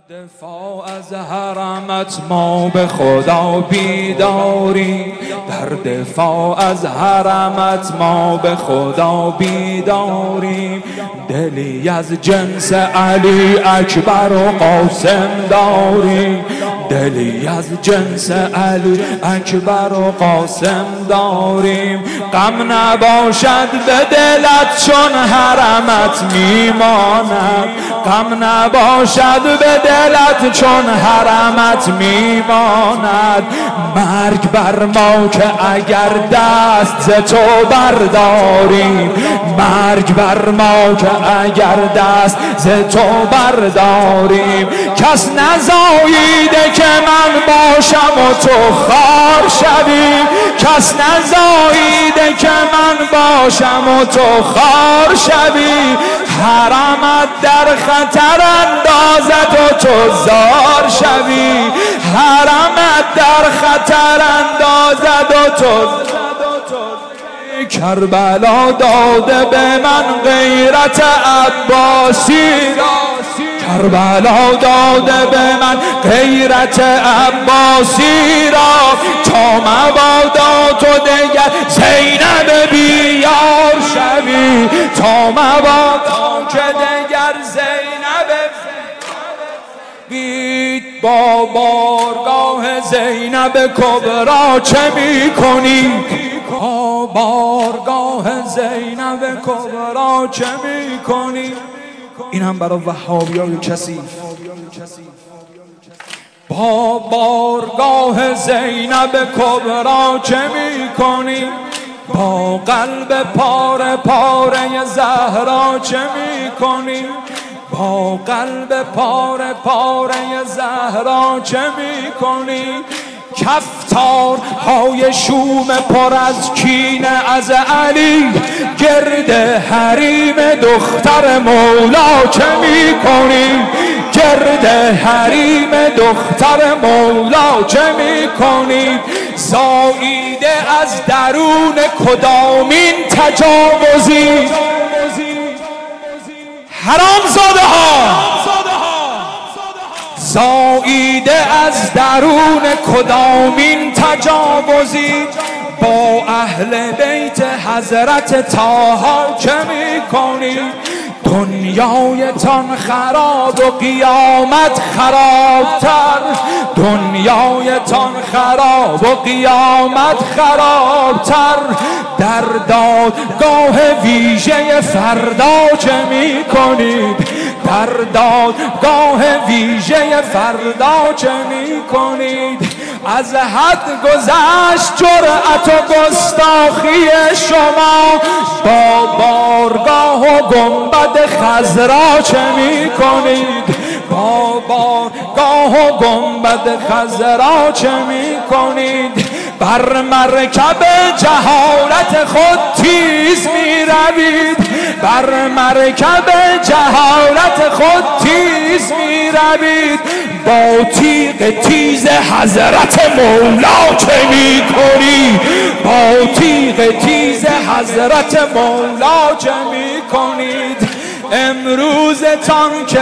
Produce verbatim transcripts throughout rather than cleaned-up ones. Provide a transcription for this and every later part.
دفاع از حرمت ما به خدا بیداریم، در دفاع از حرمت ما به خدا بیداریم. دلی از جنس علی اکبر و قاسم داریم، دلی از جنس علی اکبر و قاسم داریم. غم نباشد به دلت چون حرمت میماند، غم نباشد به دلت چون حرمت میماند. مرگ بر ما که اگر دست ز تو برداریم، مرگ بر ما که اگر دست ز تو برداریم. کس نزاییده که من باشم و تو خار شوی، کس نزاییده که من باشم و تو خار شوی. حرمت در خطر اندازد و تو زار شوی، حرمت در خطر اندازد و تو. کربلا داده به من غیرت عباسی را، کربلا داده به من غیرت عباسی را. تا مبادا تو دگر زینب بیار شوی، تا مبادا که دگر زینب بید. با بارگاه زینب کبرا چه می کنی؟ با بارگاه زینب کبرا چه می کنی؟ این هم برای وهابیای کثیف. با بارگاه زینب کبرا چه می کنی؟ با قلب پاره پاره زهرا چه می کنی؟ با قلب پاره پاره زهرا چه می کنی؟ کفتار های شوم پر از کینه از علی، گرد حریم دختر مولا چه می کنی؟ گرد حریم دختر مولا چه می کنی؟ زاییده از درون کدامین تجاوزی؟ حرام زاده ها، زاییده از درون کدامین تجاوزی؟ با اهل بیت حضرت طه چه می کنی؟ دنیایتان خراب و قیامت خرابتر، دنیایتان خراب و قیامت خرابتر. در دادگاه ویژه فردا چه می کنید؟ در دادگاه ویژه فردا چه می کنید؟ از حد گذشت جرأت و گستاخی شما، با بارگاه و گنبد خضرا چه می کنید؟ با بارگاه و گنبد خضرا چه می کنید؟ بر مرکب جهالت خود تیز می روید، بر مرکب جهالت خود تیز می روید. با تیغ تیز حضرت مولا چه می کنی؟ با تیغ تیز حضرت مولا چه می کنید؟ امروزتان که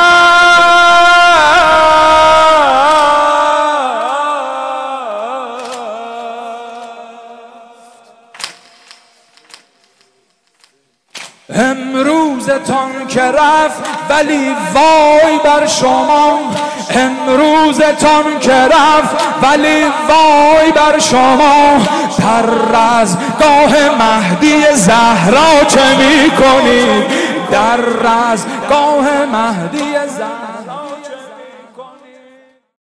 امروزتان که رفت ولی وای بر شما، امروزتان که رفت ولی وای بر شما. در رزمگاه مهدی زهرا چه می کنید؟ در رزمگاه مهدی زهرا